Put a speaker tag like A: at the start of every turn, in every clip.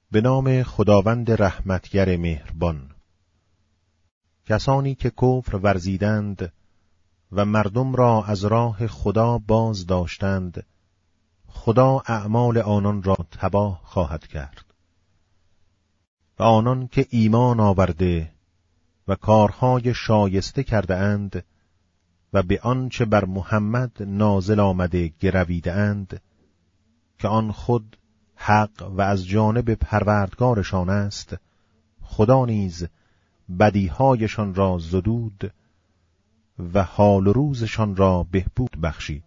A: به نام خداوند رحمتگر مهربان. کسانی که کفر ورزیدند و مردم را از راه خدا باز داشتند، خدا اعمال آنان را تباه خواهد کرد. و آنان که ایمان آورده و کارهای شایسته کرده اند و به آنچه بر محمد نازل آمده گرویده اند، که آن خود حق و از جانب پروردگارشان است، خدا نیز بدیهایشان را زدود و حال و روزشان را بهبود بخشید.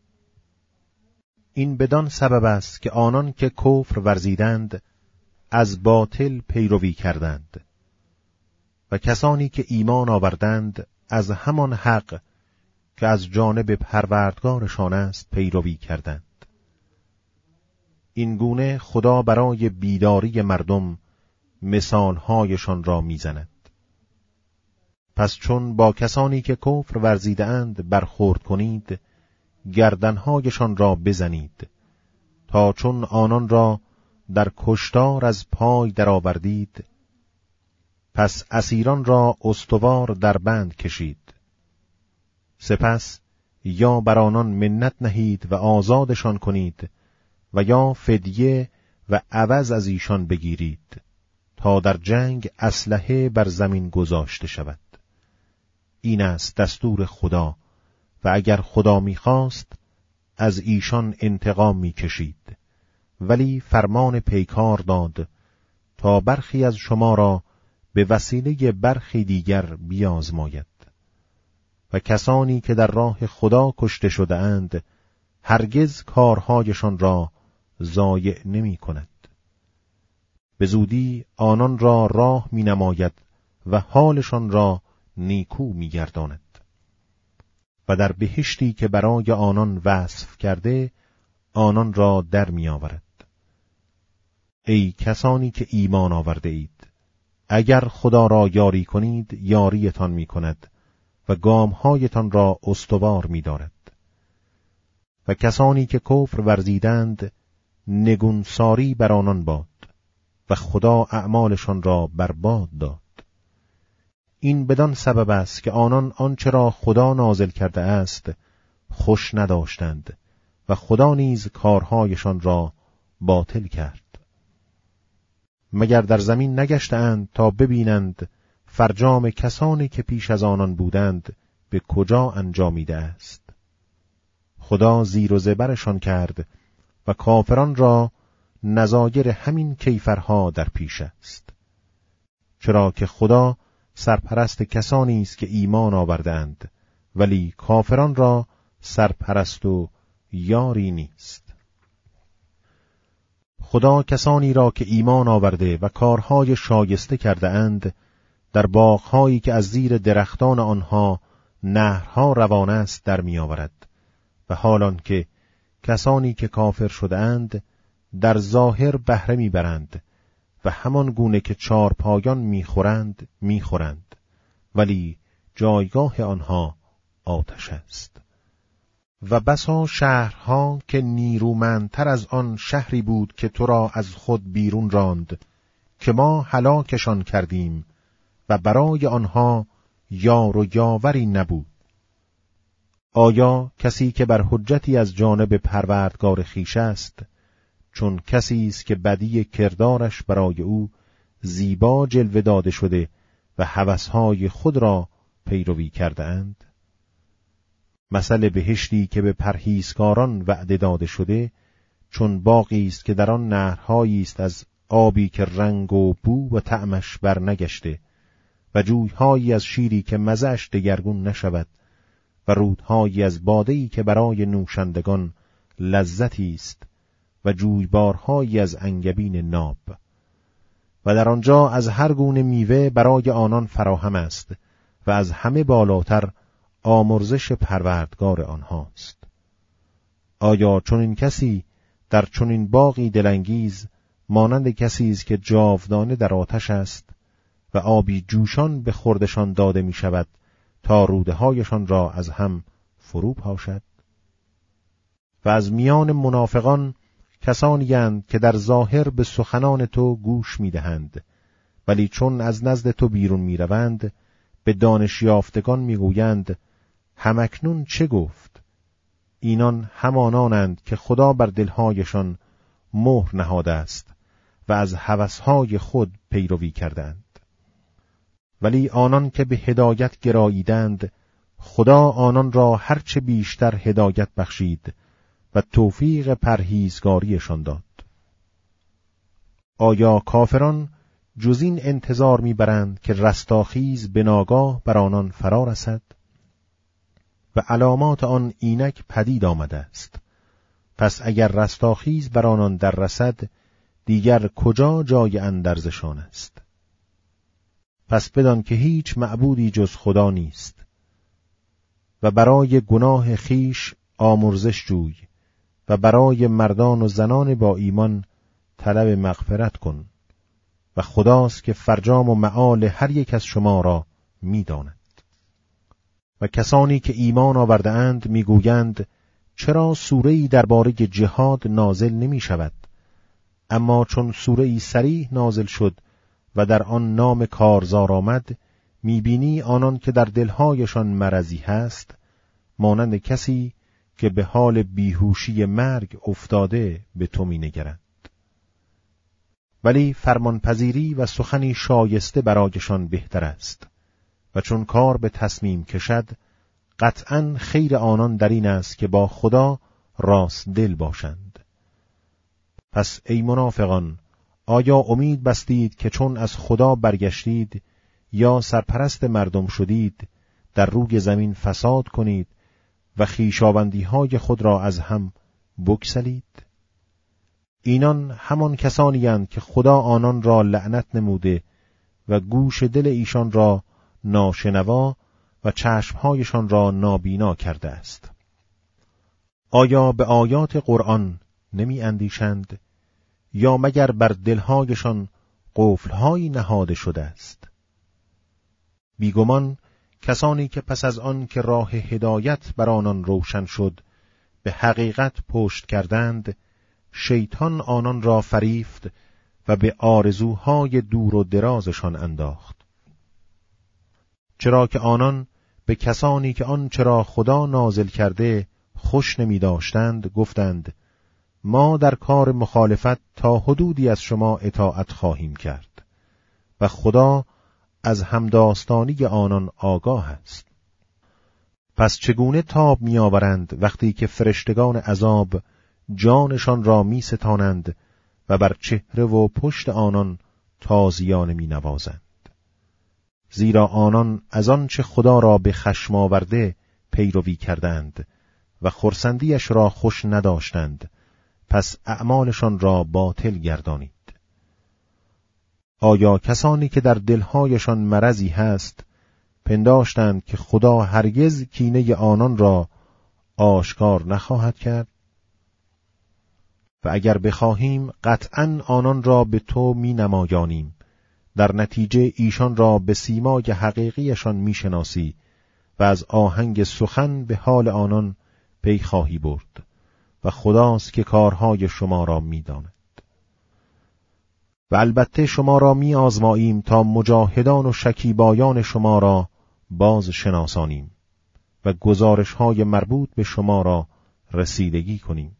A: این بدان سبب است که آنان که کفر ورزیدند از باطل پیروی کردند و کسانی که ایمان آوردند از همان حق که از جانب پروردگارشان است پیروی کردند. این گونه خدا برای بیداری مردم مثالهایشان را میزند. پس چون با کسانی که کفر ورزیده اند برخورد کنید، گردنهایشان را بزنید، تا چون آنان را در کشتار از پای درآوردید، پس اسیران را استوار در بند کشید. سپس یا بر آنان منت نهید و آزادشان کنید و یا فدیه و عوض از ایشان بگیرید، تا در جنگ اسلحه بر زمین گذاشته شود. این است دستور خدا و اگر خدا می‌خواست از ایشان انتقام می‌کشید، ولی فرمان پیکار داد تا برخی از شما را به وسیله برخی دیگر بیازماید. و کسانی که در راه خدا کشته شده اند هرگز کارهایشان را ضایع نمی کند. به زودی آنان را راه می نماید و حالشان را نیکو می گرداند. و در بهشتی که برای آنان وصف کرده آنان را در می آورد. ای کسانی که ایمان آورده اید، اگر خدا را یاری کنید یاریتان می کند و گامهایتان را استوار می دارد. و کسانی که کفر ورزیدند نگونساری بر آنان باد و خدا اعمالشان را برباد داد. این بدان سبب است که آنان آنچه را خدا نازل کرده است خوش نداشتند و خدا نیز کارهایشان را باطل کرد. مگر در زمین نگشتند تا ببینند فرجام کسانی که پیش از آنان بودند به کجا انجامیده است؟ خدا زیر و زبرشان کرد و کافران را نظایر همین کیفرها در پیش است. چرا که خدا سرپرست کسانی است که ایمان آوردند، ولی کافران را سرپرست و یاری نیست. خدا کسانی را که ایمان آورده و کارهای شایسته کرده اند در باغهایی که از زیر درختان آنها نهرها روان است در می آورد، و حالان که کسانی که کافر شده اند در ظاهر بهره می برند و همان گونه که چارپایان می خورند، ولی جایگاه آنها آتش است. و بسا شهرها که نیرومندتر از آن شهری بود که تو را از خود بیرون راند، که ما هلاکشان کردیم و برای آنها یار و یاوری نبود. آیا کسی که بر حجتی از جانب پروردگار خویش است، چون کسی است که بدی کردارش برای او زیبا جلوه داده شده و هوسهای خود را پیروی کرده اند؟ مثل بهشتی که به پرهیزکاران وعده داده شده چون باغی است که در آن نهرهایی است از آبی که رنگ و بو و طعمش برنگشته و جویهایی از شیری که مزه‌اش دگرگون نشود و رودهایی از باده‌ای که برای نوشندگان لذتی است و جویبارهایی از انگبین ناب، و در آنجا از هر گونه میوه برای آنان فراهم است و از همه بالاتر آمرزش پروردگار آنهاست. آیا چون این کسی در چون این باغی دلانگیز مانند کسی است که جاودانه در آتش است و آبی جوشان به خوردشان داده می شود تا روده هایشان را از هم فرو پاشد؟ و از میان منافقان کسانی اند که در ظاهر به سخنان تو گوش می‌دهند، ولی چون از نزد تو بیرون می‌روند به دانش یافتگان می‌گویند همکنون چه گفت؟ اینان همانانند که خدا بر دلهایشان مهر نهاده است و از هوسهای خود پیروی کردند. ولی آنان که به هدایت گراییدند، خدا آنان را هرچه بیشتر هدایت بخشید و توفیق پرهیزگاریشان داد. آیا کافران جز این انتظار می‌برند که رستاخیز به ناگاه بر آنان فرا رسد؟ و علامات آن اینک پدید آمده است. پس اگر رستاخیز بر آنان در رسد، دیگر کجا جای اندرزشان است؟ پس بدان که هیچ معبودی جز خدا نیست و برای گناه خیش آمرزش جوی و برای مردان و زنان با ایمان طلب مغفرت کن و خداست که فرجام و مآل هر یک از شما را می‌داند. و کسانی که ایمان آورده اند می‌گویند چرا سوره‌ای درباره جهاد نازل نمی‌شود؟ اما چون سوره‌ای صریح نازل شد و در آن نام کارزار آمد، می‌بینی آنان که در دلهایشان مرضی هست مانند کسی که به حال بیهوشی مرگ افتاده به تو می‌نگرند. ولی فرمانپذیری و سخنی شایسته برایشان بهتر است و چون کار به تصمیم کشد، قطعاً خیر آنان در این است که با خدا راست دل باشند. پس ای منافقان، آیا امید بستید که چون از خدا برگشتید یا سرپرست مردم شدید در روی زمین فساد کنید و خویشاوندی‌های خود را از هم بگسلید؟ اینان همان کسانی اند که خدا آنان را لعنت نموده و گوش دل ایشان را ناشنوا و چشمهایشان را نابینا کرده است. آیا به آیات قرآن نمی اندیشند یا مگر بر دلهایشان قفلهایی نهاده شده است؟ بیگمان کسانی که پس از آن که راه هدایت بر آنان روشن شد به حقیقت پشت کردند، شیطان آنان را فریفت و به آرزوهای دور و درازشان انداخت. چرا که آنان به کسانی که آن چرا خدا نازل کرده خوش نمی داشتند گفتند ما در کار مخالفت تا حدودی از شما اطاعت خواهیم کرد و خدا از همداستانی آنان آگاه است. پس چگونه تاب می آورند وقتی که فرشتگان عذاب جانشان را می ستانند و بر چهره و پشت آنان تازیانه می نوازند؟ زیرا آنان از آن چه خدا را به خشم آورده پیروی کردند و خرسندیش را خوش نداشتند، پس اعمالشان را باطل گردانید. آیا کسانی که در دلهایشان مرضی هست پنداشتند که خدا هرگز کینه آنان را آشکار نخواهد کرد؟ و اگر بخواهیم قطعاً آنان را به تو می نمایانیم، در نتیجه ایشان را به سیمای حقیقیشان می شناسی و از آهنگ سخن به حال آنان پی خواهی برد و خداست که کارهای شما را می داند. و البته شما را می آزماییم تا مجاهدان و شکیبایان شما را باز شناسانیم و گزارش‌های مربوط به شما را رسیدگی کنیم.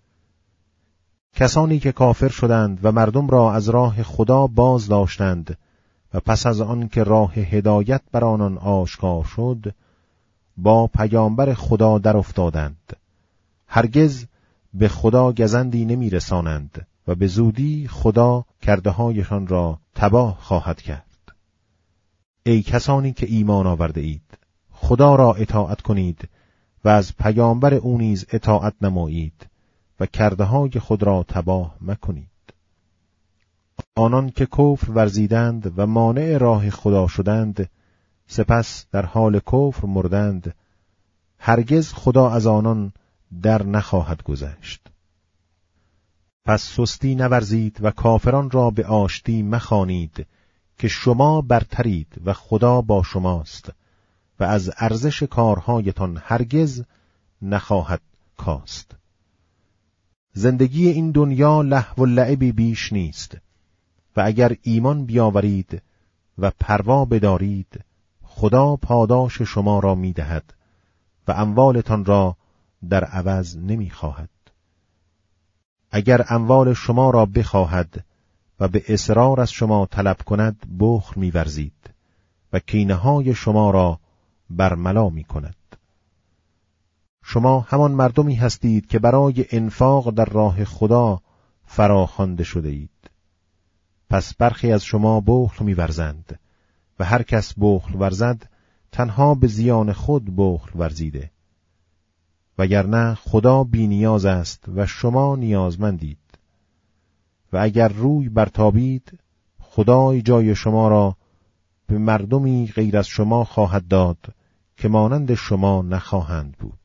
A: کسانی که کافر شدند و مردم را از راه خدا باز داشتند و پس از آن که راه هدایت بر آنان آشکار شد با پیامبر خدا در افتادند، هرگز به خدا گزندی نمی رسانند و به زودی خدا کرده‌هایشان را تباه خواهد کرد. ای کسانی که ایمان آورده اید، خدا را اطاعت کنید و از پیامبر او نیز اطاعت نمایید و کرده‌های خود را تباه مکنید. آنان که کفر ورزیدند و مانع راه خدا شدند، سپس در حال کفر مردند، هرگز خدا از آنان در نخواهد گذشت. پس سستی نورزید و کافران را به آشتی مخوانید که شما برترید و خدا با شماست و از ارزش کارهایتان هرگز نخواهد کاست. زندگی این دنیا لهو و لعبی بیش نیست و اگر ایمان بیاورید و پروا بدارید خدا پاداش شما را می‌دهد و اموالتان را در عوض نمی‌خواهد. اگر اموال شما را بخواهد و به اصرار از شما طلب کند بخل می‌ورزید و کینه‌های شما را برملا می‌کند. شما همان مردمی هستید که برای انفاق در راه خدا فراخوانده شده اید. پس برخی از شما بخل می‌ورزند و هر کس بخل ورزد تنها به زیان خود بخل ورزیده. وگرنه خدا بی نیاز است و شما نیازمندید. و اگر روی برتابید خدای جای شما را به مردمی غیر از شما خواهد داد که مانند شما نخواهند بود.